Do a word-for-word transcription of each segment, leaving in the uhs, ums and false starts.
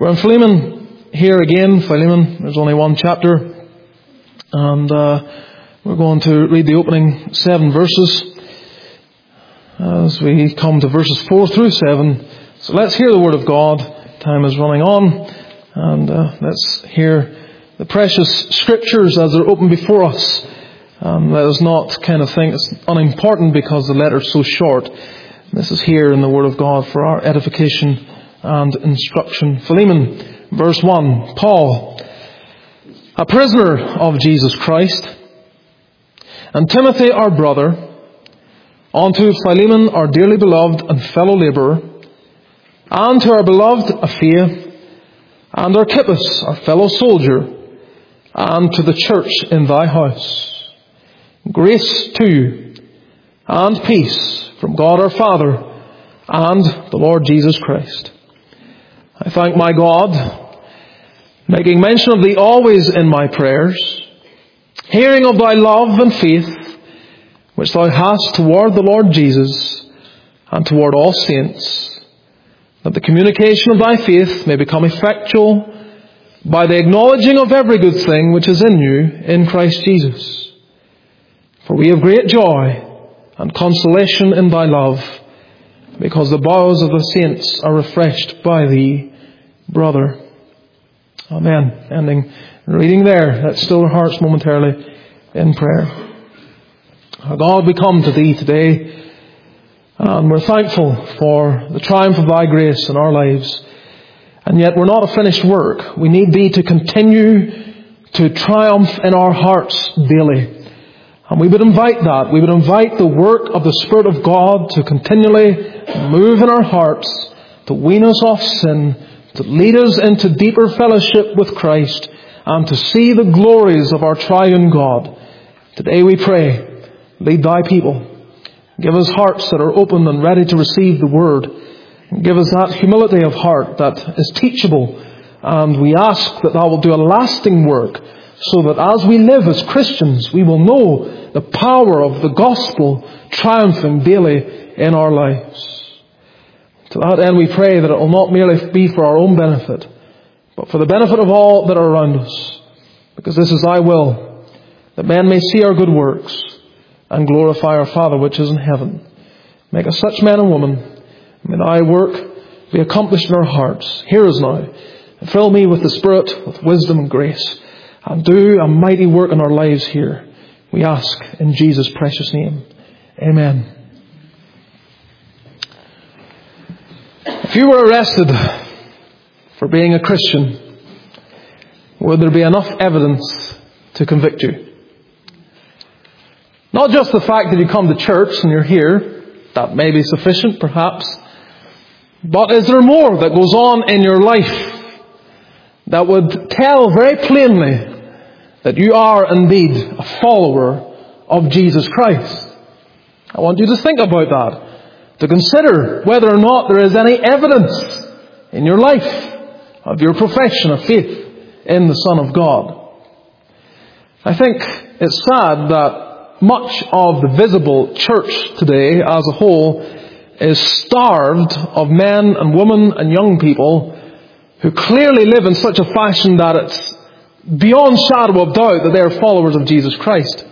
We're in Philemon here again. Philemon, there's only one chapter. And uh, we're going to read the opening seven verses as we come to verses four through seven. So let's hear the Word of God. Time is running on. And uh, let's hear the precious Scriptures as they're open before us. Um, let us not kind of think it's unimportant because the letter's so short. This is here in the Word of God for our edification and instruction. Philemon, verse one. Paul, a prisoner of Jesus Christ, and Timothy our brother, unto Philemon our dearly beloved and fellow labourer, and to our beloved Apphia, and Archippus our fellow soldier, and to the church in thy house. Grace to you, and peace from God our Father, and the Lord Jesus Christ. I thank my God, making mention of thee always in my prayers, hearing of thy love and faith, which thou hast toward the Lord Jesus, and toward all saints, that the communication of thy faith may become effectual by the acknowledging of every good thing which is in you in Christ Jesus. For we have great joy and consolation in thy love, because the bowels of the saints are refreshed by thee, brother. Amen. Ending reading there. Let's still our hearts momentarily in prayer. Our God, we come to thee today, and we're thankful for the triumph of thy grace in our lives. And yet we're not a finished work. We need thee to continue to triumph in our hearts daily. And we would invite that. We would invite the work of the Spirit of God to continually move in our hearts, to wean us off sin, to lead us into deeper fellowship with Christ, and to see the glories of our triune God. Today we pray, lead thy people. Give us hearts that are open and ready to receive the Word. And give us that humility of heart that is teachable. And we ask that thou wilt do a lasting work, so that as we live as Christians, we will know the power of the gospel triumphing daily in our lives. To that end we pray that it will not merely be for our own benefit, but for the benefit of all that are around us. Because this is thy will, that men may see our good works and glorify our Father which is in heaven. Make us such men and women. May thy work be accomplished in our hearts. Hear us now, and fill me with the Spirit, with wisdom and grace, and do a mighty work in our lives here. We ask in Jesus' precious name. Amen. If you were arrested for being a Christian, would there be enough evidence to convict you? Not just the fact that you come to church and you're here, that may be sufficient perhaps, but is there more that goes on in your life that would tell very plainly that you are indeed a follower of Jesus Christ? I want you to think about that, to consider whether or not there is any evidence in your life of your profession of faith in the Son of God. I think it's sad that much of the visible church today as a whole is starved of men and women and young people who clearly live in such a fashion that it's beyond shadow of doubt that they are followers of Jesus Christ.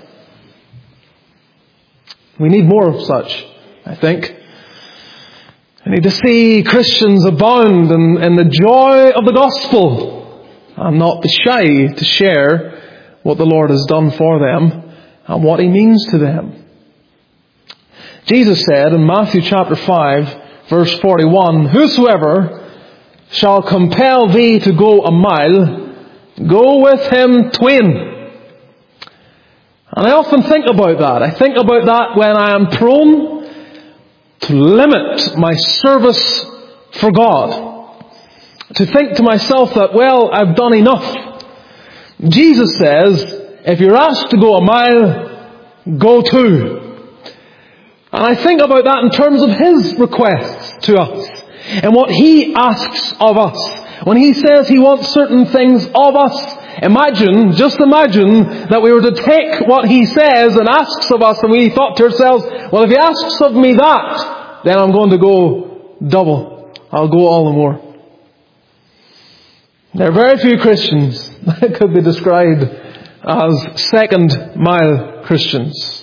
We need more of such, I think. We need to see Christians abound in, in the joy of the gospel and not be shy to share what the Lord has done for them and what He means to them. Jesus said in Matthew chapter five, verse forty-one, "Whosoever shall compel thee to go a mile, go with him twain." And I often think about that. I think about that when I am prone to limit my service for God. To think to myself that, well, I've done enough. Jesus says, if you're asked to go a mile, go two. And I think about that in terms of His requests to us and what He asks of us. When He says He wants certain things of us, imagine, just imagine that we were to take what He says and asks of us, and we thought to ourselves, well, if He asks of me that, then I'm going to go double. I'll go all the more. There are very few Christians that could be described as second mile Christians.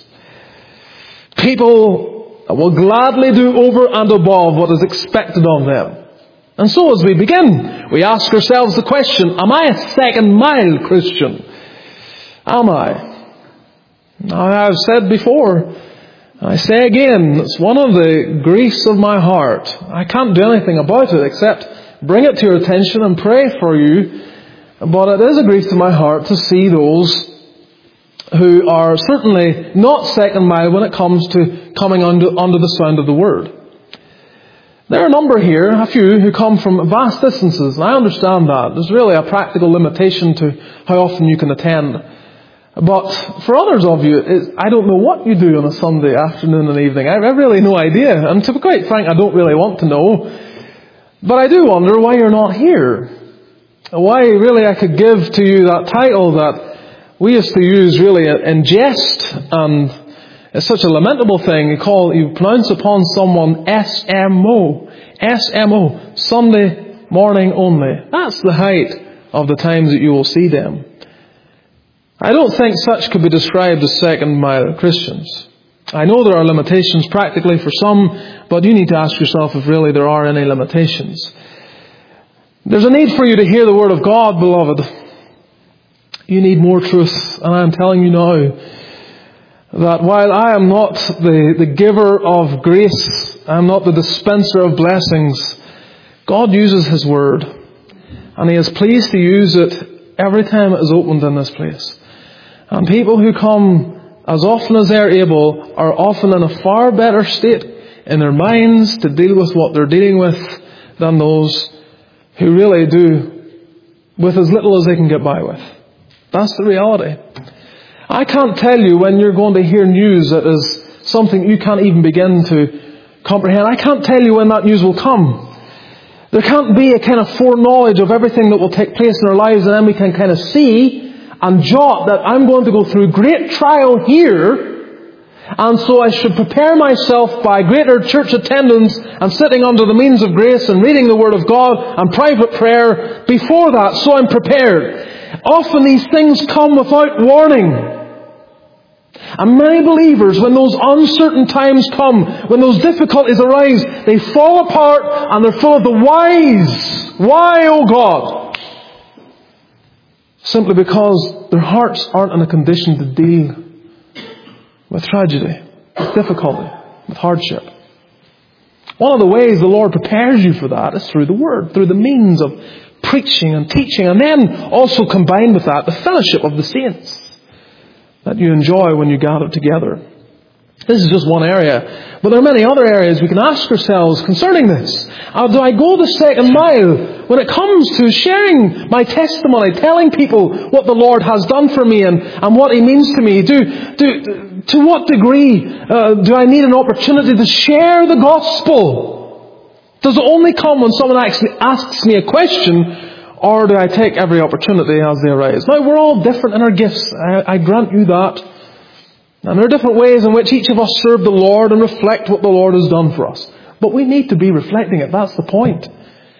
People will gladly do over and above what is expected of them. And so as we begin, we ask ourselves the question, am I a second mile Christian? Am I? Now, I've said before, I say again, it's one of the griefs of my heart. I can't do anything about it except bring it to your attention and pray for you. But it is a grief to my heart to see those who are certainly not second mile when it comes to coming under, under the sound of the Word. There are a number here, a few, who come from vast distances, and I understand that. There's really a practical limitation to how often you can attend. But for others of you, it's, I don't know what you do on a Sunday afternoon and evening. I have really no idea. And to be quite frank, I don't really want to know. But I do wonder why you're not here. Why really I could give to you that title that we used to use really in jest, and it's such a lamentable thing. You call, you pronounce upon someone S M O. S M O. Sunday morning only. That's the height of the times that you will see them. I don't think such could be described as second mile Christians. I know there are limitations practically for some, but you need to ask yourself if really there are any limitations. There's a need for you to hear the Word of God, beloved. You need more truth, and I am telling you now that while I am not the, the giver of grace, I am not the dispenser of blessings, God uses His Word, and He is pleased to use it every time it is opened in this place. And people who come as often as they are able are often in a far better state in their minds to deal with what they're dealing with than those who really do with as little as they can get by with. That's the reality. I can't tell you when you're going to hear news that is something you can't even begin to comprehend. I can't tell you when that news will come. There can't be a kind of foreknowledge of everything that will take place in our lives, and then we can kind of see and jot that I'm going to go through great trial here, and so I should prepare myself by greater church attendance and sitting under the means of grace and reading the Word of God and private prayer before that, so I'm prepared. Often these things come without warning. And many believers, when those uncertain times come, when those difficulties arise, they fall apart and they're full of the whys. Why, oh God? Simply because their hearts aren't in a condition to deal with tragedy, with difficulty, with hardship. One of the ways the Lord prepares you for that is through the Word, through the means of preaching and teaching, and then also combined with that, the fellowship of the saints that you enjoy when you gather together. This is just one area, but there are many other areas we can ask ourselves concerning this. Uh, do I go the second mile when it comes to sharing my testimony, telling people what the Lord has done for me and, and what He means to me? Do, do, to what degree uh, do I need an opportunity to share the gospel? Does it only come when someone actually asks me a question, or do I take every opportunity as they arise? Now, we're all different in our gifts. I, I grant you that. And there are different ways in which each of us serve the Lord and reflect what the Lord has done for us. But we need to be reflecting it. That's the point.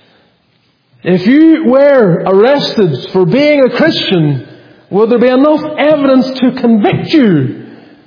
If you were arrested for being a Christian, would there be enough evidence to convict you?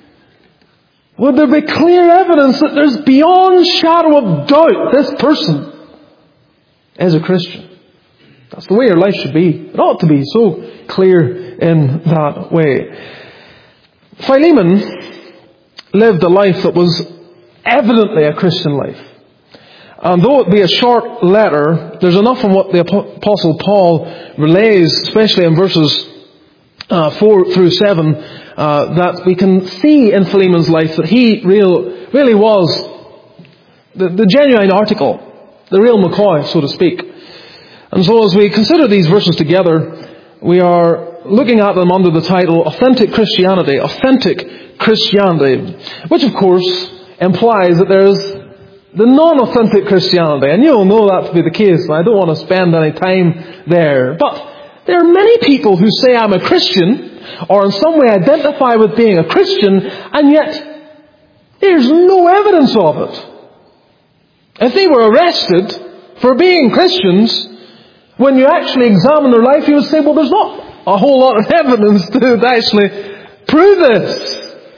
Would there be clear evidence that there's beyond shadow of doubt this person is a Christian? That's the way your life should be. It ought to be so clear in that way. Philemon lived a life that was evidently a Christian life. And though it be a short letter, there's enough in what the Apostle Paul relays, especially in verses uh, four through seven, uh, that we can see in Philemon's life that he real, really was the, the genuine article, the real McCoy, so to speak. And so as we consider these verses together, we are looking at them under the title Authentic Christianity, Authentic Christianity, which of course implies that there is the non-authentic Christianity. And you'll know that to be the case, and I don't want to spend any time there. But there are many people who say I'm a Christian, or in some way identify with being a Christian, and yet there's no evidence of it. If they were arrested for being Christians, when you actually examine their life, you would say, well, there's not a whole lot of evidence to actually prove this.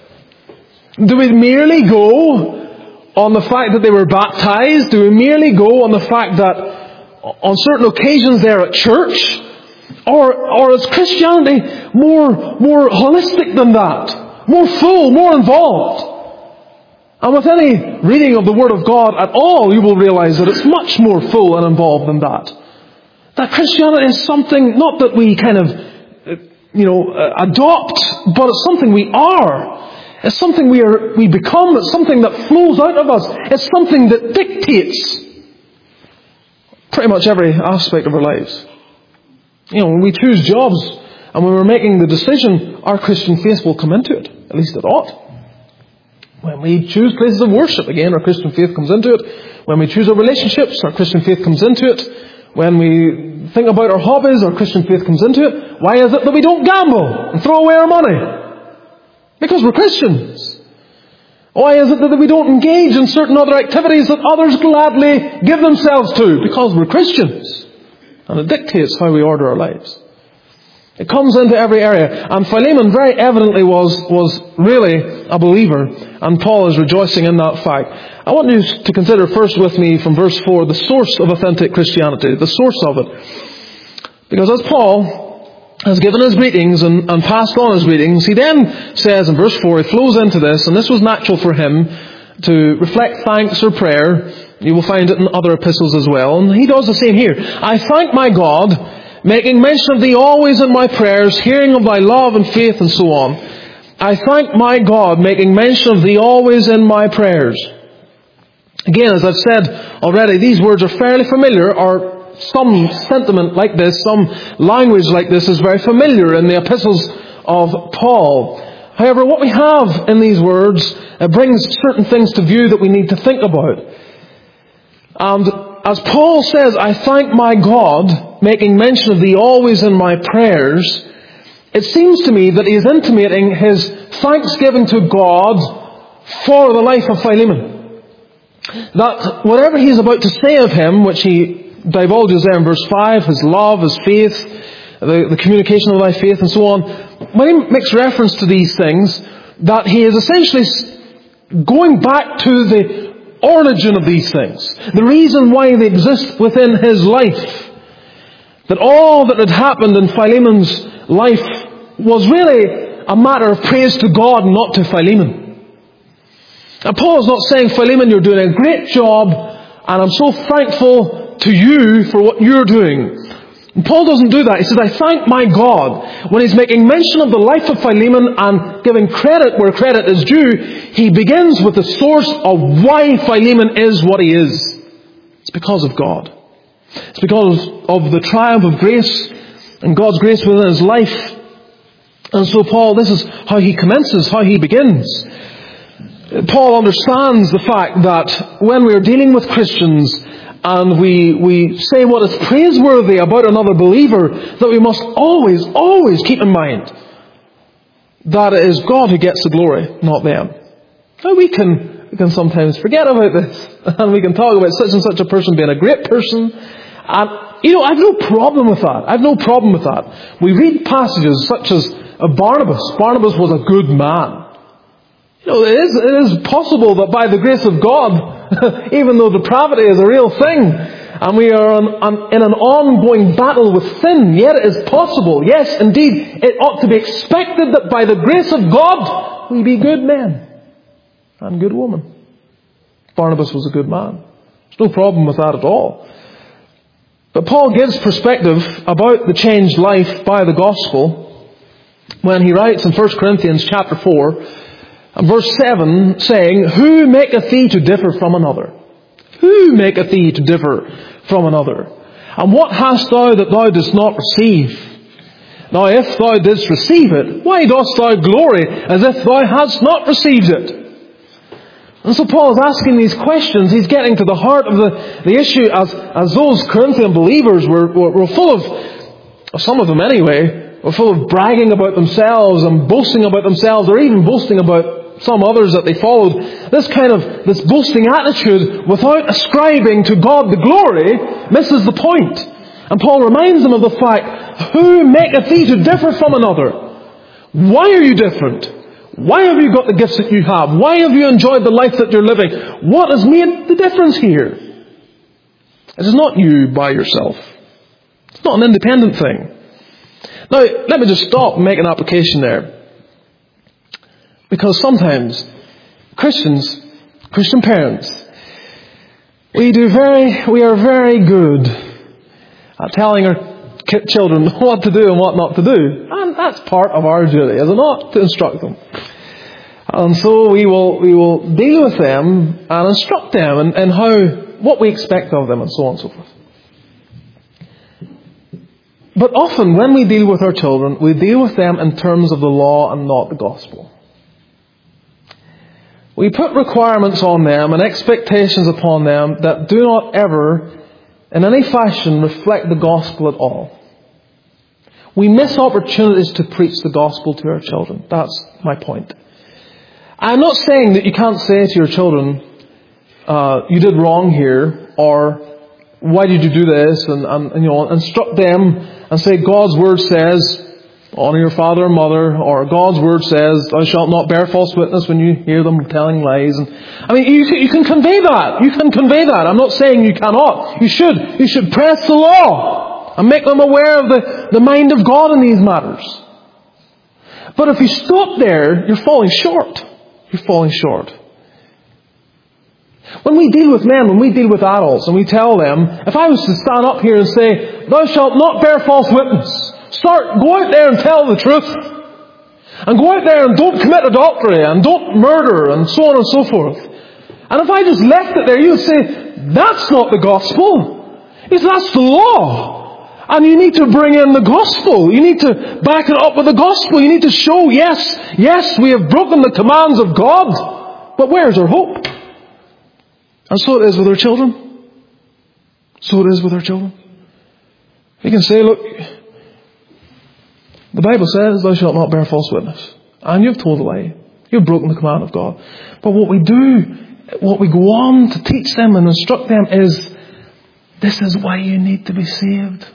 Do we merely go on the fact that they were baptized? Do we merely go on the fact that on certain occasions they're at church? Or, or is Christianity more, more holistic than that? More full, more involved? And with any reading of the Word of God at all, you will realize that it's much more full and involved than that. That Christianity is something, not that we kind of, you know, adopt, but it's something we are. It's something we are, we become. It's something that flows out of us. It's something that dictates pretty much every aspect of our lives. You know, when we choose jobs and when we're making the decision, our Christian faith will come into it. At least it ought. When we choose places of worship, again, our Christian faith comes into it. When we choose our relationships, our Christian faith comes into it. When we think about our hobbies, our Christian faith comes into it. Why is it that we don't gamble and throw away our money? Because we're Christians. Why is it that we don't engage in certain other activities that others gladly give themselves to? Because we're Christians. And it dictates how we order our lives. It comes into every area. And Philemon very evidently was, was really a believer. And Paul is rejoicing in that fact. I want you to consider first with me from verse four the source of authentic Christianity. The source of it. Because as Paul has given his greetings and, and passed on his greetings, he then says in verse four, he flows into this, and this was natural for him to reflect thanks or prayer. You will find it in other epistles as well. And he does the same here. I thank my God, making mention of thee always in my prayers, hearing of thy love and faith and so on. I thank my God, making mention of thee always in my prayers. Again, as I've said already, these words are fairly familiar, or some sentiment like this, some language like this is very familiar in the epistles of Paul. However, what we have in these words it brings certain things to view that we need to think about. And as Paul says, I thank my God, making mention of thee always in my prayers, it seems to me that he is intimating his thanksgiving to God for the life of Philemon. That whatever he is about to say of him, which he divulges there in verse five, his love, his faith, the, the communication of thy faith and so on, when he makes reference to these things, that he is essentially going back to the origin of these things. The reason why they exist within his life. That all that had happened in Philemon's life was really a matter of praise to God, not to Philemon. And Paul is not saying, Philemon, you're doing a great job, and I'm so thankful to you for what you're doing. And Paul doesn't do that. He says, I thank my God. When he's making mention of the life of Philemon and giving credit where credit is due, he begins with the source of why Philemon is what he is. It's because of God. It's because of the triumph of grace and God's grace within his life. And so Paul, this is how he commences, how he begins. Paul understands the fact that when we are dealing with Christians and we, we say what is praiseworthy about another believer, that we must always, always keep in mind that it is God who gets the glory, not them. Now we can, we can sometimes forget about this, and we can talk about such and such a person being a great person. And, you know, I've no problem with that. I've no problem with that. We read passages such as Barnabas. Barnabas was a good man. You know, it is, it is possible that by the grace of God, even though depravity is a real thing, and we are on, on, in an ongoing battle with sin, yet it is possible. Yes, indeed, it ought to be expected that by the grace of God, we be good men and good women. Barnabas was a good man. There's no problem with that at all. But Paul gives perspective about the changed life by the gospel when he writes in First Corinthians chapter four, and verse seven, saying, Who maketh thee to differ from another? Who maketh thee to differ from another? And what hast thou that thou dost not receive? Now if thou didst receive it, why dost thou glory as if thou hadst not received it? And so Paul is asking these questions. He's getting to the heart of the, the issue as, as those Corinthian believers were, were, were full of, some of them anyway, were full of bragging about themselves and boasting about themselves, or even boasting about some others that they followed. This kind of, this boasting attitude without ascribing to God the glory misses the point. And Paul reminds them of the fact, who maketh thee to differ from another? Why are you different? Why have you got the gifts that you have? Why have you enjoyed the life that you're living? What has made the difference here? It is not you by yourself. It's not an independent thing. Now, let me just stop and make an application there. Because sometimes Christians, Christian parents, we do very, we are very good at telling our children what to do and what not to do. And that's part of our duty, is it not? To instruct them. And so we will, we will deal with them and instruct them in, in how, what we expect of them and so on and so forth. But often when we deal with our children, we deal with them in terms of the law and not the gospel. We put requirements on them and expectations upon them that do not ever, in any fashion, reflect the gospel at all. We miss opportunities to preach the gospel to our children. That's my point. I'm not saying that you can't say to your children, uh, you did wrong here, or why did you do this, and, and, and you know, instruct them and say God's word says, honour your father and mother, or God's word says, thou shalt not bear false witness when you hear them telling lies. And I mean, you, you can convey that. You can convey that. I'm not saying you cannot. You should. You should press the law and make them aware of the, the mind of God in these matters. But if you stop there, you're falling short. You're falling short. When we deal with men, when we deal with adults, and we tell them, if I was to stand up here and say, thou shalt not bear false witness, Start, go out there and tell the truth. And go out there and don't commit adultery and don't murder and so on and so forth. And if I just left it there, you would say, that's not the gospel. He says, that's the law. And you need to bring in the gospel. You need to back it up with the gospel. You need to show, yes, yes, we have broken the commands of God. But where's our hope? And so it is with our children. So it is with our children. You can say, look, the Bible says, thou shalt not bear false witness. And you've told a lie. You've broken the command of God. But what we do, what we go on to teach them and instruct them is, this is why you need to be saved.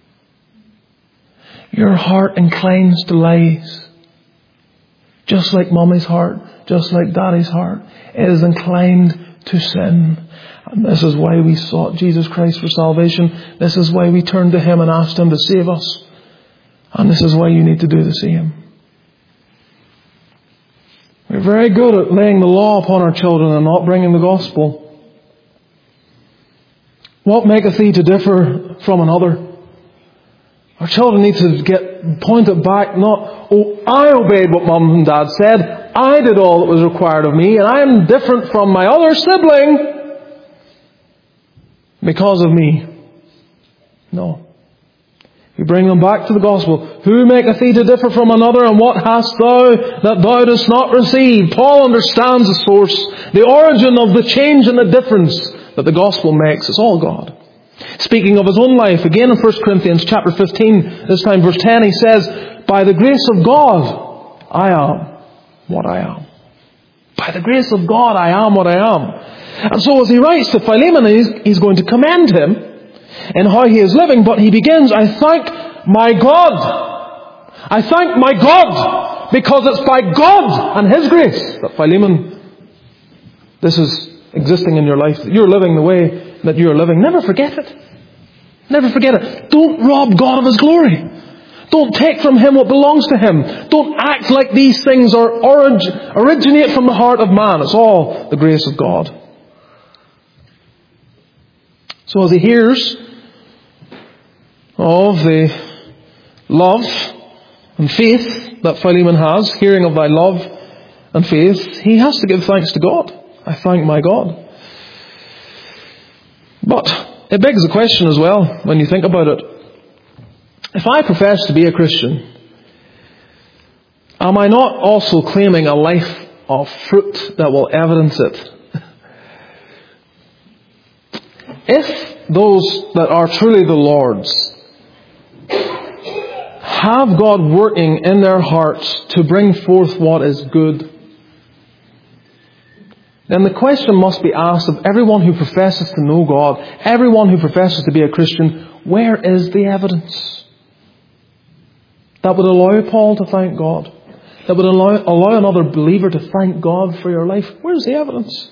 Your heart inclines to lies. Just like mommy's heart, just like daddy's heart. It is inclined to sin. And this is why we sought Jesus Christ for salvation. This is why we turned to Him and asked Him to save us. And this is why you need to do the same. We're very good at laying the law upon our children and not bringing the gospel. What maketh thee to differ from another? Our children need to get pointed back, not, oh, I obeyed what mum and dad said. I did all that was required of me, and I am different from my other sibling because of me. No. You bring them back to the gospel. Who maketh thee to differ from another, and what hast thou that thou dost not receive? Paul understands the source, the origin of the change and the difference that the gospel makes. It's all God. Speaking of his own life, again in First Corinthians chapter fifteen, this time verse ten, he says, by the grace of God, I am what I am. By the grace of God, I am what I am. And so as he writes to Philemon, he's, he's going to commend him in how he is living, but he begins, I thank my God. I thank my God, because it's by God and His grace that Philemon, this is existing in your life, that you're living the way that you're living. Never forget it. Never forget it. Don't rob God of His glory. Don't take from Him what belongs to Him. Don't act like these things are orig- originate from the heart of man. It's all the grace of God. So as he hears of the love and faith that Philemon has, hearing of thy love and faith, he has to give thanks to God. I thank my God. But it begs the question as well, when you think about it. If I profess to be a Christian, am I not also claiming a life of fruit that will evidence it? If those that are truly the Lord's have God working in their hearts to bring forth what is good, then the question must be asked of everyone who professes to know God, everyone who professes to be a Christian, where is the evidence that would allow Paul to thank God? That would allow, allow another believer to thank God for your life? Where's the evidence?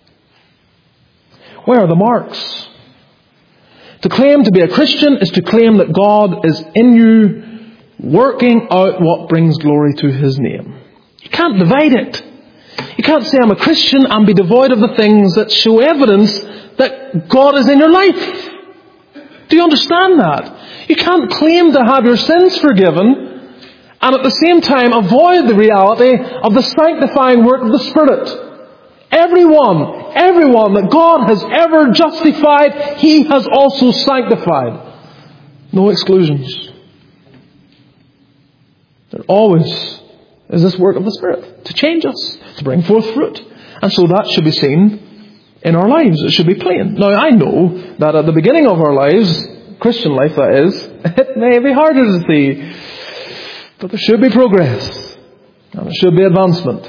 Where are the marks? To claim to be a Christian is to claim that God is in you, working out what brings glory to His name. You can't divide it. You can't say I'm a Christian and be devoid of the things that show evidence that God is in your life. Do you understand that? You can't claim to have your sins forgiven and at the same time avoid the reality of the sanctifying work of the Spirit. Everyone, everyone that God has ever justified, He has also sanctified. No exclusions. There always is this work of the Spirit to change us, to bring forth fruit. And so that should be seen in our lives. It should be plain. Now I know that at the beginning of our lives, Christian life that is, it may be harder to see. But there should be progress. And there should be advancement.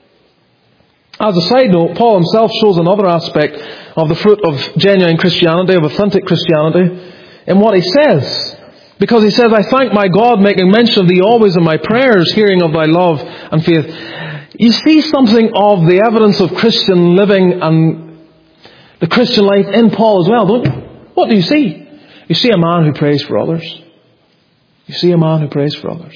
As a side note, Paul himself shows another aspect of the fruit of genuine Christianity, of authentic Christianity, in what he says. Because he says, I thank my God, making mention of thee always in my prayers, hearing of thy love and faith. You see something of the evidence of Christian living and the Christian life in Paul as well, don't you? What do you see? You see a man who prays for others. You see a man who prays for others.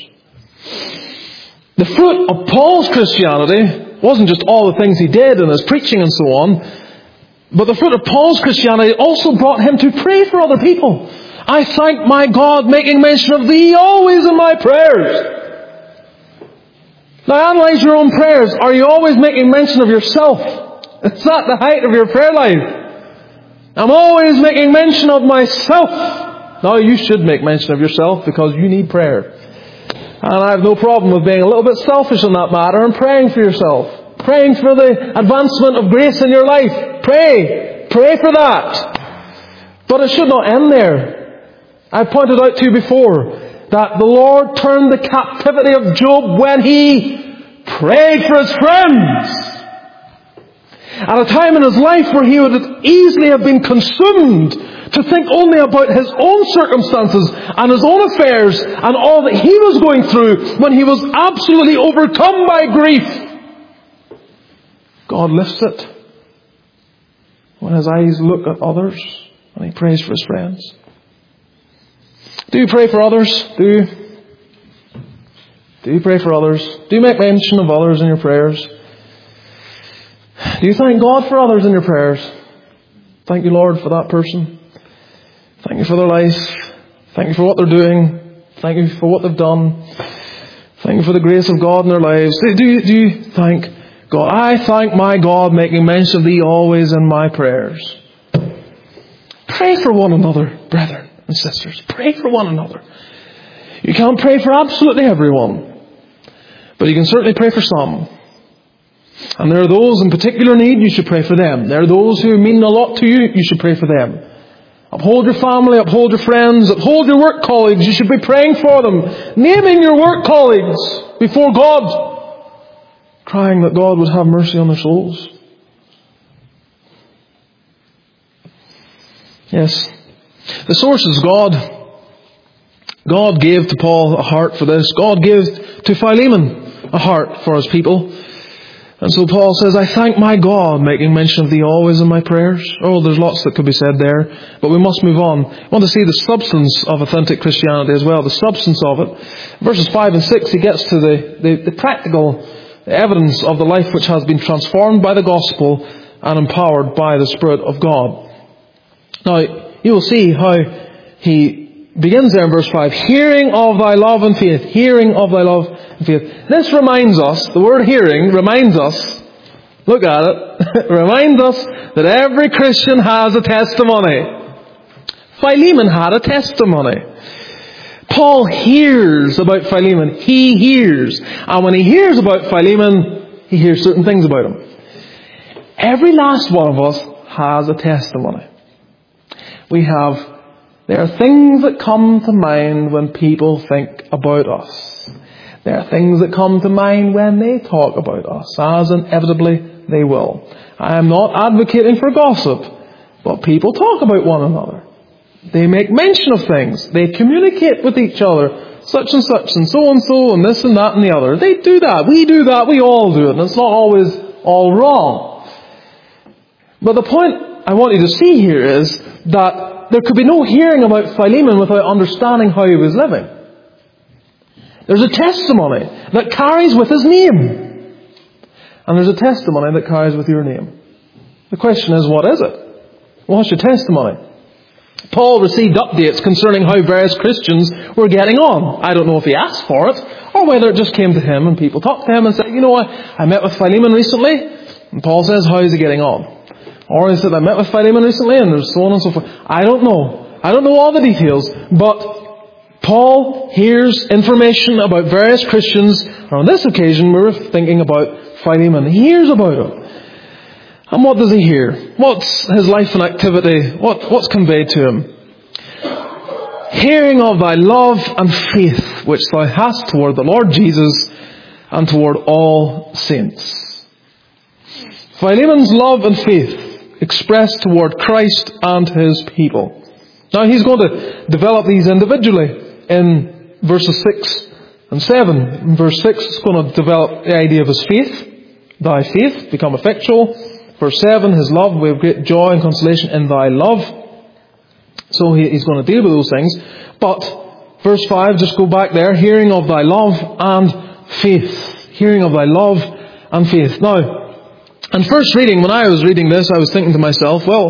The fruit of Paul's Christianity wasn't just all the things he did and his preaching and so on, but the fruit of Paul's Christianity also brought him to pray for other people. I thank my God, making mention of thee always in my prayers. Now analyze your own prayers. Are you always making mention of yourself? Is that the height of your prayer life? I'm always making mention of myself. Now you should make mention of yourself because you need prayer. And I have no problem with being a little bit selfish in that matter and praying for yourself. Praying for the advancement of grace in your life. Pray. Pray for that. But it should not end there. I pointed out to you before that the Lord turned the captivity of Job when he prayed for his friends. At a time in his life where he would easily have been consumed to think only about his own circumstances and his own affairs and all that he was going through, when he was absolutely overcome by grief, God lifts it when his eyes look at others and he prays for his friends. Do you pray for others? Do you? Do you pray for others? Do you make mention of others in your prayers? Do you thank God for others in your prayers? Thank you, Lord, for that person. Thank you for their life. Thank you for what they're doing. Thank you for what they've done. Thank you for the grace of God in their lives. Do you, do you thank God? I thank my God, making mention of thee always in my prayers. Pray for one another, brethren and sisters. Pray for one another. You can't pray for absolutely everyone, but you can certainly pray for some. And there are those in particular need, you should pray for them. There are those who mean a lot to you, you should pray for them. Uphold your family, uphold your friends, uphold your work colleagues. You should be praying for them. Naming your work colleagues before God. Crying that God would have mercy on their souls. Yes. The source is God. God gave to Paul a heart for this. God gave to Philemon a heart for his people. And so Paul says, I thank my God, making mention of thee always in my prayers. Oh, there's lots that could be said there, but we must move on. I want to see the substance of authentic Christianity as well, the substance of it. Verses five and six, he gets to the, the, the practical evidence of the life which has been transformed by the gospel and empowered by the Spirit of God. Now, you will see how he begins there in verse five. Hearing of thy love and faith. Hearing of thy love and faith. This reminds us, the word hearing reminds us, look at it, reminds us that every Christian has a testimony. Philemon had a testimony. Paul hears about Philemon. He hears. And when he hears about Philemon, he hears certain things about him. Every last one of us has a testimony. We have There are things that come to mind when people think about us. There are things that come to mind when they talk about us, as inevitably they will. I am not advocating for gossip, but people talk about one another. They make mention of things. They communicate with each other. Such and such and so and so and this and that and the other. They do that. We do that. We all do it. And it's not always all wrong. But the point I want you to see here is that there could be no hearing about Philemon without understanding how he was living. There's a testimony that carries with his name. And there's a testimony that carries with your name. The question is, what is it? What's your testimony? Paul received updates concerning how various Christians were getting on. I don't know if he asked for it, or whether it just came to him and people talked to him and said, you know what, I met with Philemon recently, and Paul says, how is he getting on? Or he said, I met with Philemon recently, and there's so on and so forth. I don't know. I don't know all the details, but Paul hears information about various Christians, and on this occasion we're thinking about Philemon. He hears about him. And what does he hear? What's his life and activity? What, what's conveyed to him? Hearing of thy love and faith, which thou hast toward the Lord Jesus and toward all saints. Philemon's love and faith expressed toward Christ and his people. Now he's going to develop these individually in verses six and seven. In verse six, it's going to develop the idea of his faith. Thy faith become effectual. Verse seven, his love, we have great joy and consolation in thy love. So he, he's going to deal with those things. But verse five, just go back there, hearing of thy love and faith. Hearing of thy love and faith. Now, in first reading, when I was reading this, I was thinking to myself, well,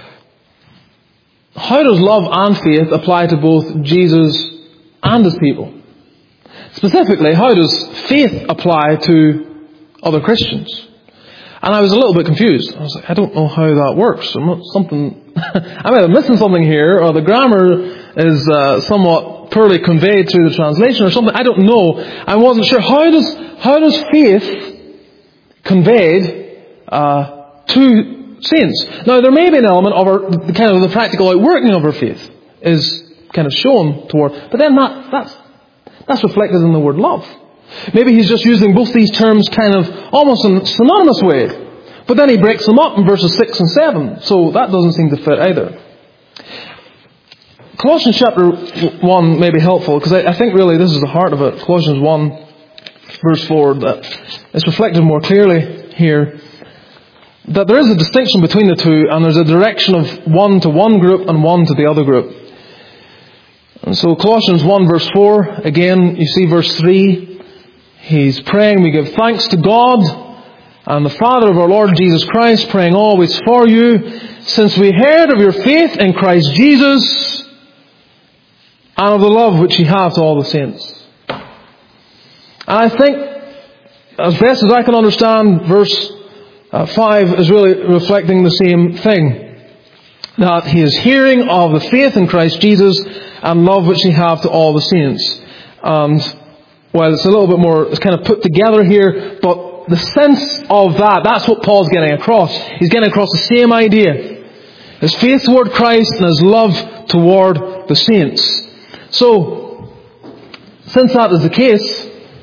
how does love and faith apply to both Jesus and his people? Specifically, how does faith apply to other Christians? And I was a little bit confused. I was like, I don't know how that works. I'm not something, I'm either missing something here, or the grammar is uh, somewhat poorly conveyed through the translation or something. I don't know. I wasn't sure. How does, how does faith conveyed uh, to saints? Now, there may be an element of our, the kind of the practical outworking of our faith is kind of shown toward, but then that, that's, that's reflected in the word love. Maybe he's just using both these terms kind of almost in a synonymous way. But then he breaks them up in verses six and seven. So that doesn't seem to fit either. Colossians chapter one may be helpful, because I, I think really this is the heart of it. Colossians one verse four, that it's reflected more clearly here. That there is a distinction between the two, and there's a direction of one to one group and one to the other group. And so Colossians one verse four, again you see verse three. He's praying, we give thanks to God and the Father of our Lord Jesus Christ, praying always for you, since we heard of your faith in Christ Jesus and of the love which ye have to all the saints. And I think, as best as I can understand, verse uh, five is really reflecting the same thing. That he is hearing of the faith in Christ Jesus and love which ye have to all the saints. And well, it's a little bit more, it's kind of put together here, but the sense of that, that's what Paul's getting across. He's getting across the same idea. His faith toward Christ and his love toward the saints. So, since that is the case,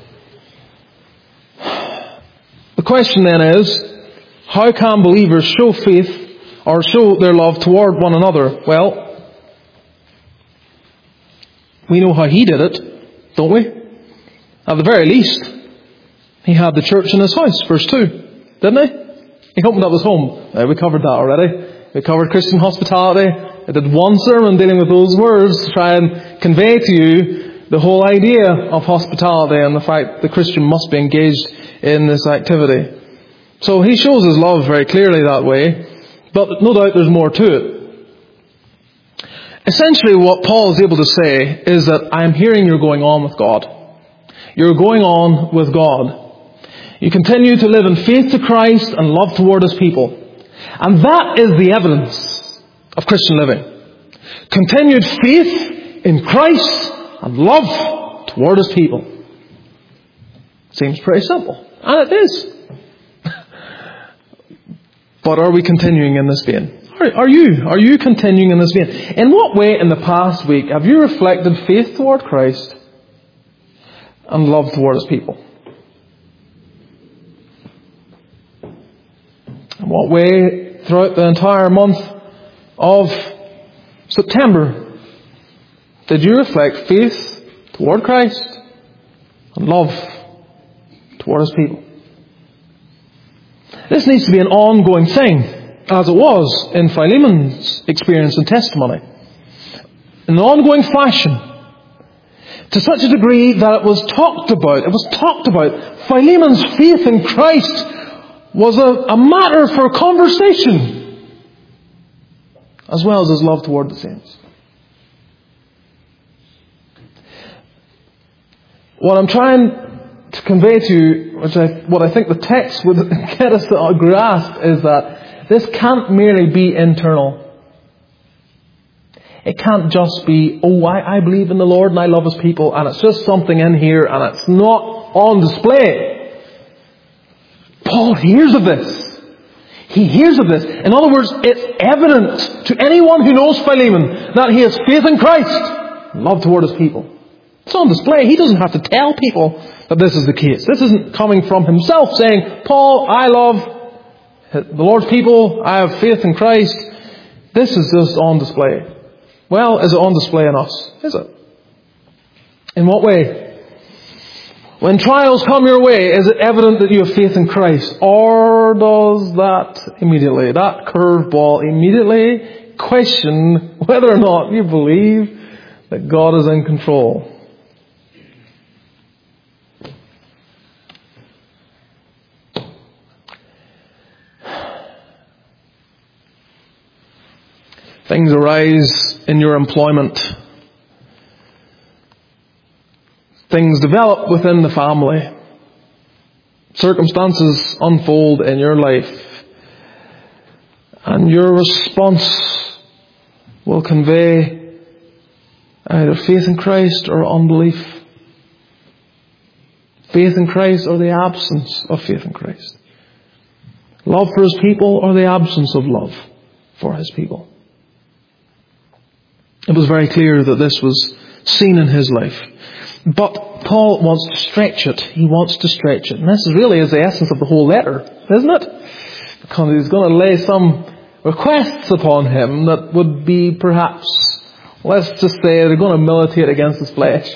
the question then is, how can believers show faith or show their love toward one another? Well, we know how he did it, don't we? At the very least, he had the church in his house, verse two, didn't he? He opened up his home. Uh, we covered that already. We covered Christian hospitality. I did one sermon dealing with those words to try and convey to you the whole idea of hospitality and the fact the Christian must be engaged in this activity. So he shows his love very clearly that way, but no doubt there's more to it. Essentially what Paul is able to say is that I am hearing you're going on with God. You're going on with God. You continue to live in faith to Christ and love toward his people. And that is the evidence of Christian living. Continued faith in Christ and love toward his people. Seems pretty simple. And it is. But are we continuing in this vein? Are, are you? Are you continuing in this vein? In what way in the past week have you reflected faith toward Christ and love toward his people? In what way throughout the entire month of September, did you reflect faith toward Christ and love toward His people? This needs to be an ongoing thing, as it was in Philemon's experience and testimony. In an ongoing fashion, to such a degree that it was talked about. It was talked about. Philemon's faith in Christ was a, a matter for conversation, as well as his love toward the saints. What I'm trying to convey to you, which I, what I think the text would get us to grasp, is that this can't merely be internal. It can't just be, oh, I, I believe in the Lord and I love His people, and it's just something in here and it's not on display. Paul hears of this. He hears of this. In other words, it's evident to anyone who knows Philemon that he has faith in Christ and love toward his people. It's on display. He doesn't have to tell people that this is the case. This isn't coming from himself saying, Paul, I love the Lord's people. I have faith in Christ. This is just on display. Well, is it on display in us? Is it? In what way? When trials come your way, is it evident that you have faith in Christ? Or does that immediately, that curveball immediately question whether or not you believe that God is in control? Things arise in your employment. Things develop within the family. Circumstances unfold in your life. And your response will convey either faith in Christ or unbelief. Faith in Christ or the absence of faith in Christ. Love for His people or the absence of love for His people. It was very clear that this was seen in his life. But Paul wants to stretch it. He wants to stretch it. And this really is the essence of the whole letter, isn't it? Because he's going to lay some requests upon him that would be perhaps, let's just say, they're going to militate against his flesh.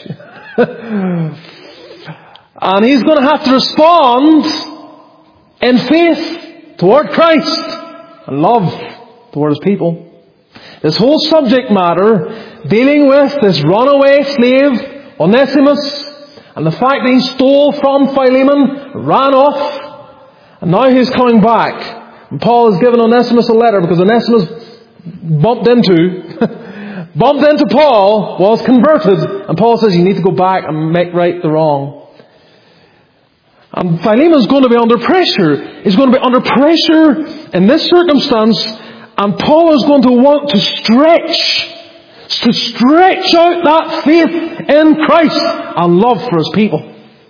And he's going to have to respond in faith toward Christ and love toward His people. This whole subject matter dealing with this runaway slave, Onesimus, and the fact that he stole from Philemon, ran off, and now he's coming back. And Paul has given Onesimus a letter because Onesimus bumped into, bumped into Paul, was converted, and Paul says you need to go back and make right the wrong. And Philemon's going to be under pressure. He's going to be under pressure in this circumstance. And Paul is going to want to stretch, to stretch out that faith in Christ and love for His people.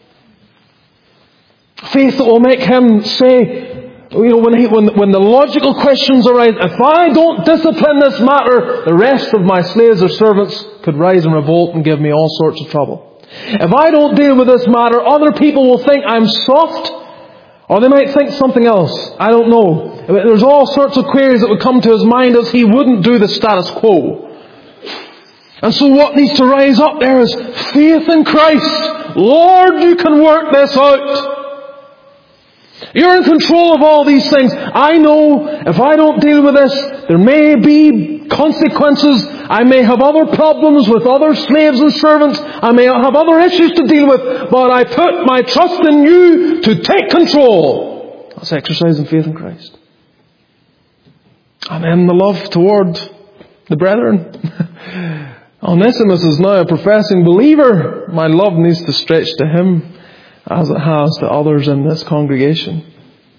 Faith that will make him say, you know, when, he, when, when the logical questions arise, if I don't discipline this matter, the rest of my slaves or servants could rise and revolt and give me all sorts of trouble. If I don't deal with this matter, other people will think I'm soft, or they might think something else. I don't know. There's all sorts of queries that would come to his mind as he wouldn't do the status quo. And so what needs to rise up there is faith in Christ. Lord, you can work this out. You're in control of all these things. I know if I don't deal with this, there may be consequences. I may have other problems with other slaves and servants. I may have other issues to deal with. But I put my trust in you to take control. That's exercising faith in Christ. And then the love toward the brethren. Onesimus is now a professing believer. My love needs to stretch to him as it has to others in this congregation.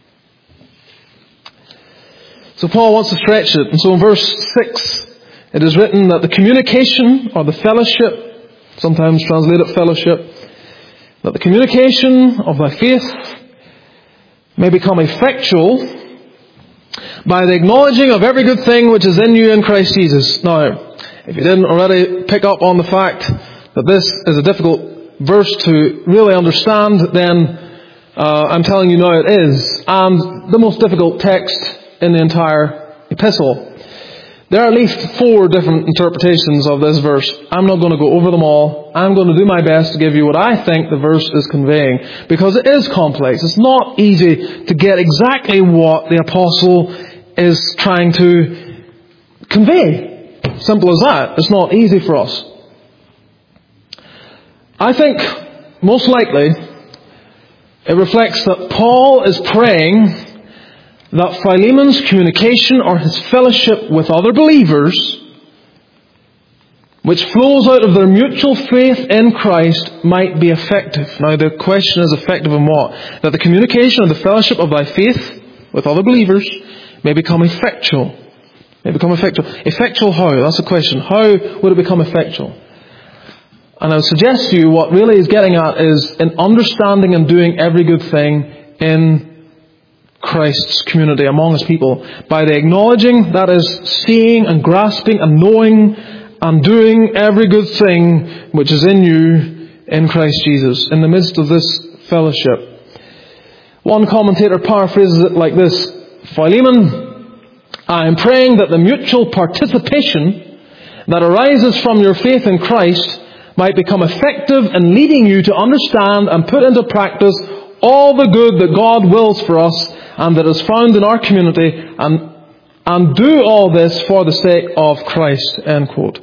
So Paul wants to stretch it. And so in verse six, it is written that the communication or the fellowship, sometimes translated fellowship, that the communication of thy faith may become effectual by the acknowledging of every good thing which is in you in Christ Jesus. Now, if you didn't already pick up on the fact that this is a difficult verse to really understand, then uh, I'm telling you now it is. And the most difficult text in the entire epistle. There are at least four different interpretations of this verse. I'm not going to go over them all. I'm going to do my best to give you what I think the verse is conveying, because it is complex. It's not easy to get exactly what the apostle is trying to convey. Simple as that. It's not easy for us. I think, most likely, it reflects that Paul is praying that Philemon's communication or his fellowship with other believers, which flows out of their mutual faith in Christ, might be effective. Now the question is, effective in what? That the communication or the fellowship of thy faith with other believers may become effectual. May become effectual. Effectual how? That's the question. How would it become effectual? And I would suggest to you what really is getting at is in understanding and doing every good thing in Christ's community, among His people, by the acknowledging, that is, seeing and grasping and knowing and doing every good thing which is in you in Christ Jesus, in the midst of this fellowship. One commentator paraphrases it like this: Philemon, I am praying that the mutual participation that arises from your faith in Christ might become effective in leading you to understand and put into practice all the good that God wills for us and that is found in our community, and and do all this for the sake of Christ. End quote.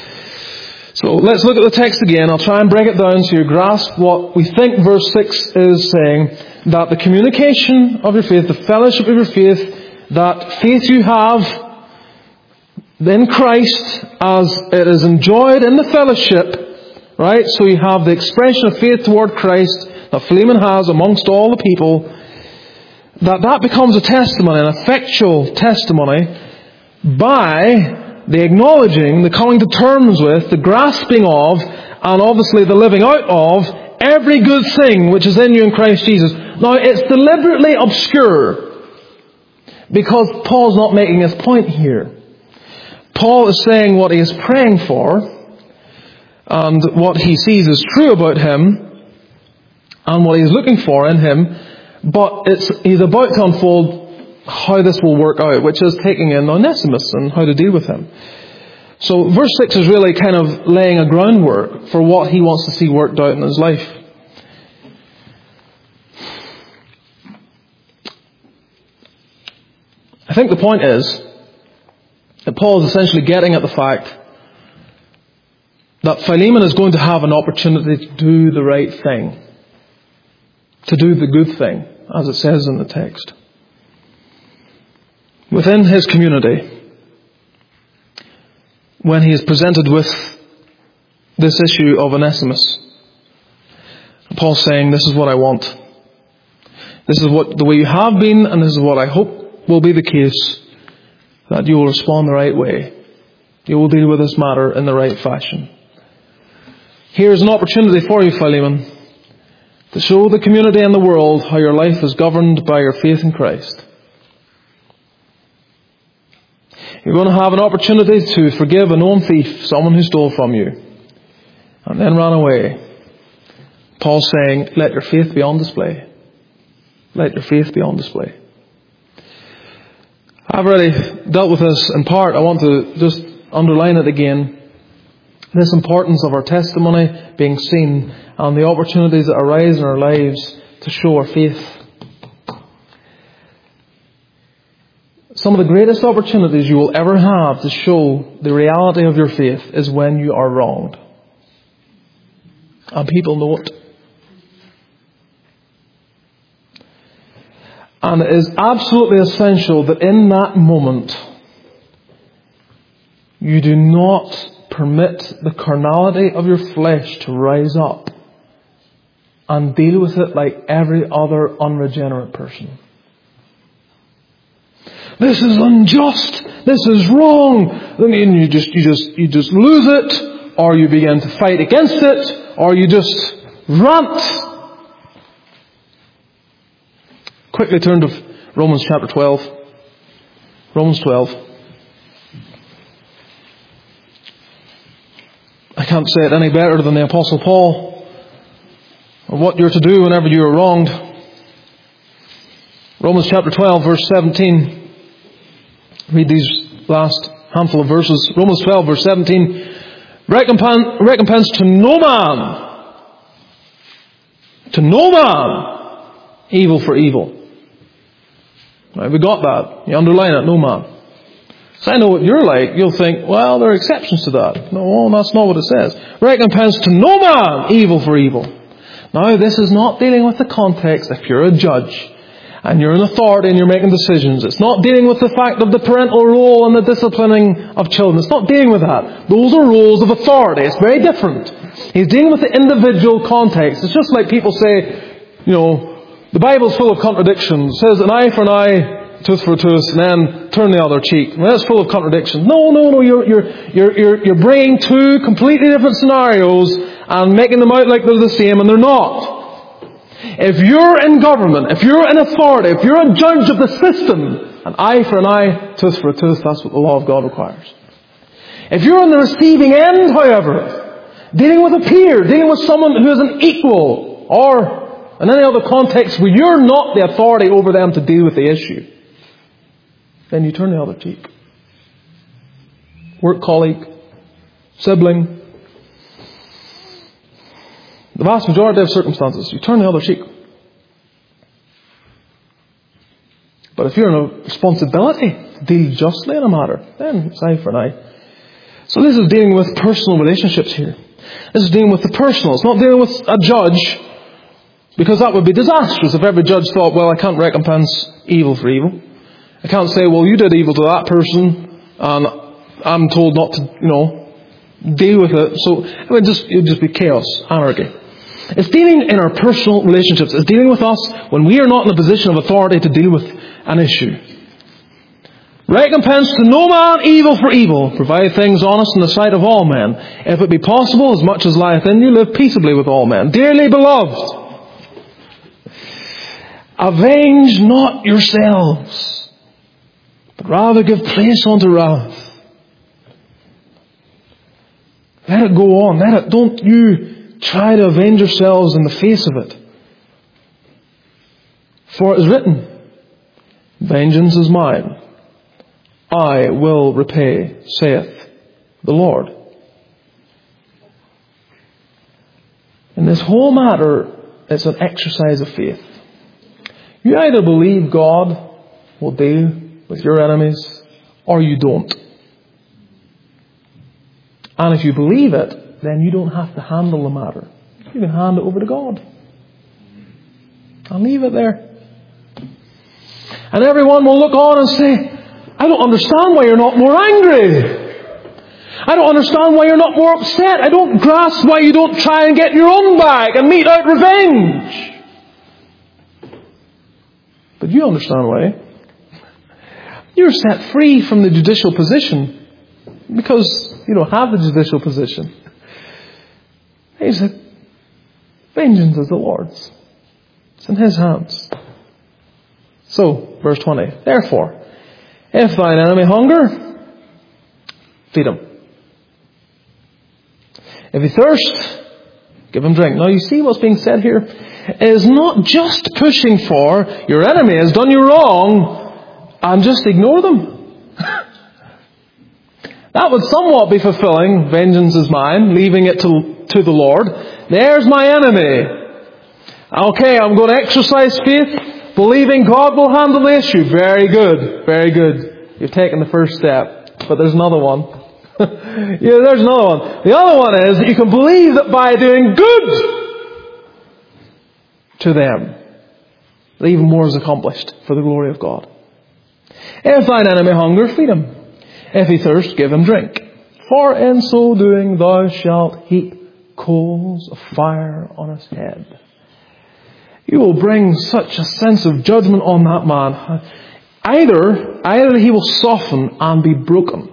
So let's look at the text again. I'll try and break it down so you grasp what we think verse six is saying. That the communication of your faith, the fellowship of your faith, that faith you have in Christ as it is enjoyed in the fellowship, right? So you have the expression of faith toward Christ that Philemon has amongst all the people, that that becomes a testimony, an effectual testimony, by the acknowledging, the coming to terms with, the grasping of, and obviously the living out of, every good thing which is in you in Christ Jesus. Now, it's deliberately obscure, because Paul's not making his point here. Paul is saying what he is praying for, and what he sees is true about him, and what he is looking for in him, but it's, he's about to unfold how this will work out, which is taking in Onesimus and how to deal with him. So verse six is really kind of laying a groundwork for what he wants to see worked out in his life. I think the point is that Paul is essentially getting at the fact that Philemon is going to have an opportunity to do the right thing, to do the good thing, as it says in the text. Within his community, when he is presented with this issue of Onesimus, Paul's saying, this is what I want. This is what the way you have been, and this is what I hope will be the case, that you will respond the right way. You will deal with this matter in the right fashion. Here's an opportunity for you, Philemon, to show the community and the world how your life is governed by your faith in Christ. You're going to have an opportunity to forgive a known thief, someone who stole from you, and then ran away. Paul's saying, let your faith be on display. Let your faith be on display. I've already dealt with this in part. I want to just underline it again. This importance of our testimony being seen and the opportunities that arise in our lives to show our faith. Some of the greatest opportunities you will ever have to show the reality of your faith is when you are wronged. And people know it. And it is absolutely essential that in that moment you do not permit the carnality of your flesh to rise up and deal with it like every other unregenerate person. This is unjust. This is wrong. I mean, you just, you just, you just lose it, or you begin to fight against it, or you just rant. Quickly turn to Romans chapter twelve. Romans twelve. I can't say it any better than the Apostle Paul, of what you're to do whenever you are wronged. Romans chapter twelve, verse seventeen. Read these last handful of verses. Romans twelve, verse seventeen. Recompense, recompense to no man. To no man. Evil for evil. Right, we got that. You underline it, no man. So I know what you're like. You'll think, well, there are exceptions to that. No, that's not what it says. Recompense to no man, evil for evil. Now, this is not dealing with the context if you're a judge and you're an authority and you're making decisions. It's not dealing with the fact of the parental role and the disciplining of children. It's not dealing with that. Those are roles of authority. It's very different. He's dealing with the individual context. It's just like people say, you know, the Bible's full of contradictions. It says an eye for an eye, tooth for a tooth, and then turn the other cheek. Well, that's full of contradictions. No, no, no. You're, you're, you're, you're, you're bringing two completely different scenarios and making them out like they're the same, and they're not. If you're in government, if you're in authority, if you're a judge of the system, an eye for an eye, tooth for a tooth, that's what the law of God requires. If you're on the receiving end, however, dealing with a peer, dealing with someone who is an equal, or in any other context where you're not the authority over them to deal with the issue, then you turn the other cheek. Work colleague, sibling. The vast majority of circumstances, you turn the other cheek. But if you're in a responsibility to deal justly in a matter, then it's eye for an eye. So this is dealing with personal relationships here. This is dealing with the personal. It's not dealing with a judge, because that would be disastrous if every judge thought, well, I can't recompense evil for evil. I can't say, well, you did evil to that person, and I'm told not to, you know, deal with it. So it would just, it would just be chaos, anarchy. It's dealing in our personal relationships. It's dealing with us when we are not in a position of authority to deal with an issue. Recompense to no man evil for evil. Provide things honest in the sight of all men. If it be possible, as much as lieth in you, live peaceably with all men. Dearly beloved, avenge not yourselves, but rather give place unto wrath. Let it go on. Let it. Don't you try to avenge yourselves in the face of it. For it is written, vengeance is mine. I will repay, saith the Lord. In this whole matter, it's an exercise of faith. You either believe God will deal with your enemies, or you don't. And if you believe it, then you don't have to handle the matter. You can hand it over to God. I'll leave it there. And everyone will look on and say, I don't understand why you're not more angry. I don't understand why you're not more upset. I don't grasp why you don't try and get your own back and mete out revenge. But you understand why. You're set free from the judicial position because you don't have the judicial position. He said, vengeance is the Lord's. It's in His hands. So, verse twenty. Therefore, if thine enemy hunger, feed him. If he thirst, give him drink. Now you see what's being said here is not just pushing for your enemy has done you wrong and just ignore them. That would somewhat be fulfilling, vengeance is mine, leaving it to, to the Lord. There's my enemy. Okay, I'm going to exercise faith, believing God will handle the issue. Very good, very good. You've taken the first step. But there's another one. yeah, there's another one. The other one is that you can believe that by doing good to them, that even more is accomplished for the glory of God. If thine enemy hunger, feed him. If he thirst, give him drink. For in so doing thou shalt heap coals of fire on his head. You will bring such a sense of judgment on that man. Either, either he will soften and be broken,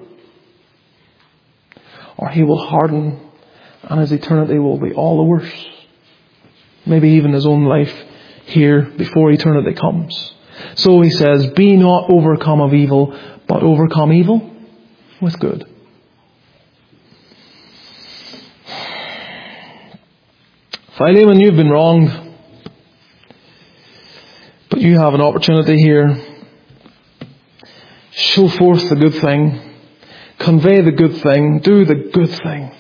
or he will harden and his eternity will be all the worse. Maybe even his own life here before eternity comes. So he says, be not overcome of evil, but overcome evil with good. Philemon, you've been wronged, but you have an opportunity here. Show forth the good thing. convey the good thing, do the good thing.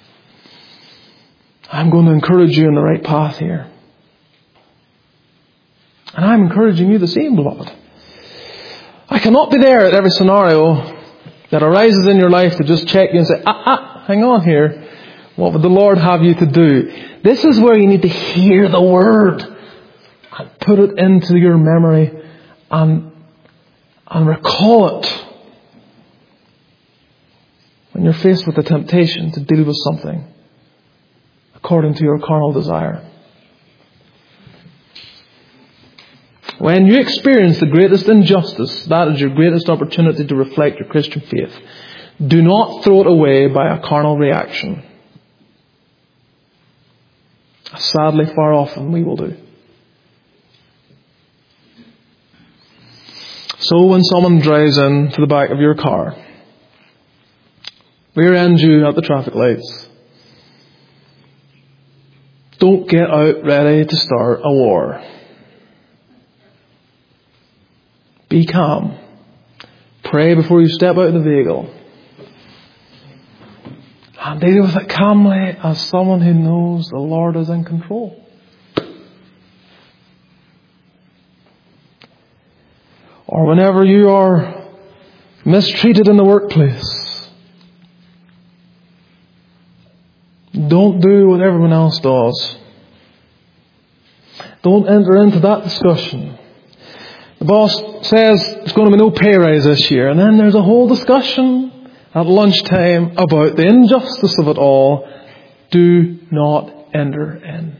I'm going to encourage you in the right path here. And I'm encouraging you the same, beloved. I cannot be there at every scenario that arises in your life to just check you and say, ah, ah, hang on here. What would the Lord have you to do? This is where you need to hear the Word and put it into your memory and, and recall it when you're faced with the temptation to deal with something according to your carnal desire. When you experience the greatest injustice, that is your greatest opportunity to reflect your Christian faith. Do not throw it away by a carnal reaction. Sadly, far often we will do. So when someone drives in to the back of your car, rear ends you at the traffic lights, don't get out ready to start a war. Be calm. Pray before you step out of the vehicle. And deal with it calmly as someone who knows the Lord is in control. Or whenever you are mistreated in the workplace, don't do what everyone else does. Don't enter into that discussion. The boss says there's going to be no pay rise this year, and then there's a whole discussion at lunchtime about the injustice of it all. Do not enter in.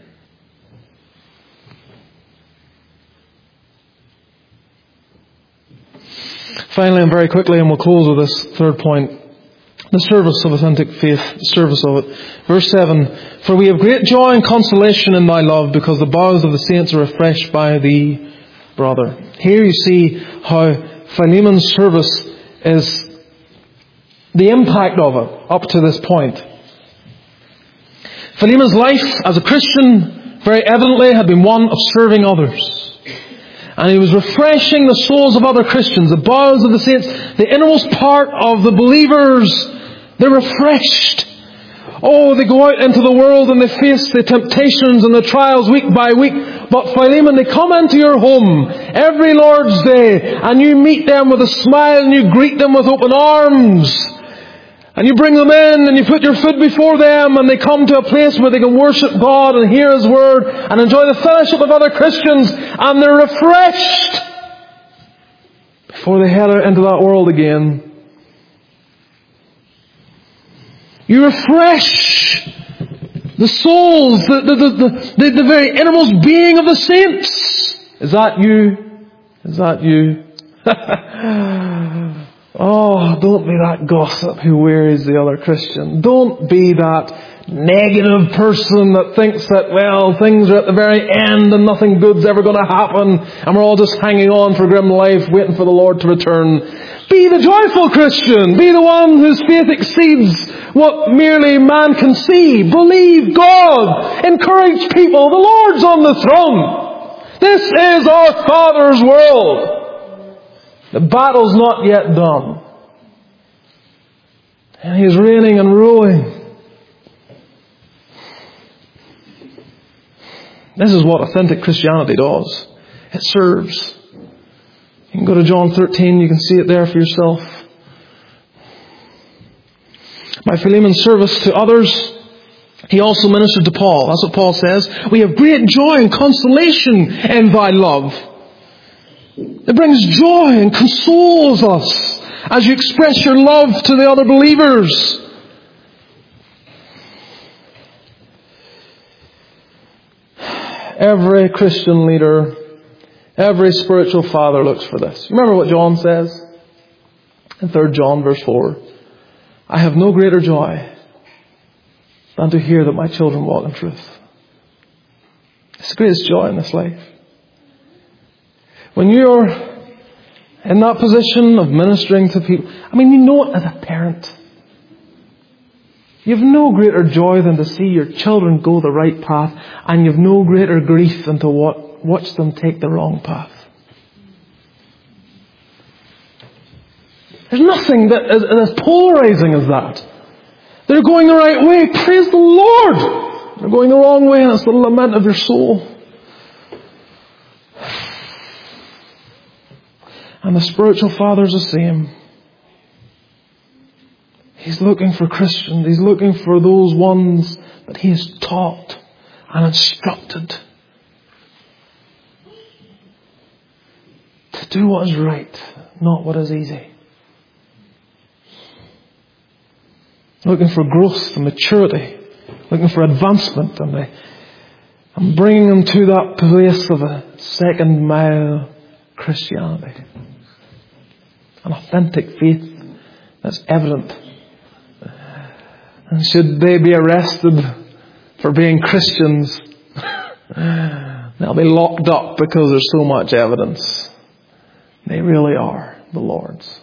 Finally, and very quickly, and we'll close with this third point, the service of authentic faith, the service of it. Verse seven, for we have great joy and consolation in thy love, because the bowels of the saints are refreshed by thee, brother. Here you see how Philemon's service is the impact of it up to this point. Philemon's life as a Christian very evidently had been one of serving others. And he was refreshing the souls of other Christians, the bowels of the saints, the innermost part of the believers. They're refreshed. Oh, they go out into the world and they face the temptations and the trials week by week. But Philemon, they come into your home every Lord's Day and you meet them with a smile and you greet them with open arms. And you bring them in and you put your food before them and they come to a place where they can worship God and hear His Word and enjoy the fellowship of other Christians, and they're refreshed before they head out into that world again. You refresh the souls, the, the, the, the, the very innermost being of the saints. Is that you? Is that you? Oh, don't be that gossip who wearies the other Christian. Don't be that negative person that thinks that, well, things are at the very end and nothing good's ever going to happen and we're all just hanging on for grim life waiting for the Lord to return. Be the joyful Christian. Be the one whose faith exceeds what merely man can see. Believe God. Encourage people. The Lord's on the throne. This is our Father's world. The battle's not yet done. And He is reigning and ruling. This is what authentic Christianity does. It serves. You can go to John thirteen, you can see it there for yourself. By Philemon's service to others, he also ministered to Paul. That's what Paul says. We have great joy and consolation in thy love. It brings joy and consoles us as you express your love to the other believers. Every Christian leader, every spiritual father looks for this. Remember what John says in Third John verse four. I have no greater joy than to hear that my children walk in truth. It's the greatest joy in this life. When you're in that position of ministering to people, I mean, you know it as a parent. You have no greater joy than to see your children go the right path, and you have no greater grief than to watch them take the wrong path. There's nothing that is as polarizing as that. They're going the right way. Praise the Lord. They're going the wrong way, and it's the lament of your soul. And the spiritual father's the same. He's looking for Christians. He's looking for those ones that he has taught and instructed to do what is right, not what is easy. Looking for growth and maturity. Looking for advancement. And, they, and bringing them to that place of a second mile Christianity. An authentic faith that's evident. And should they be arrested for being Christians, they'll be locked up because there's so much evidence. They really are the Lord's.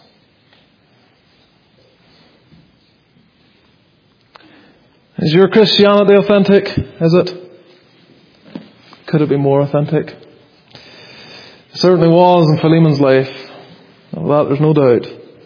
Is your Christianity authentic? Is it? Could it be more authentic? It certainly was in Philemon's life. Of that there's no doubt.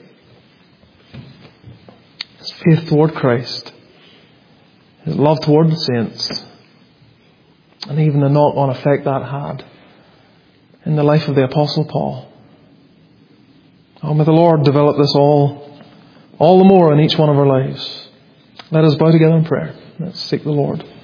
His faith toward Christ. His love toward the saints. And even the knock-on effect that had in the life of the Apostle Paul. Oh, may the Lord develop this all, all the more in each one of our lives. Let us bow together in prayer. Let's seek the Lord.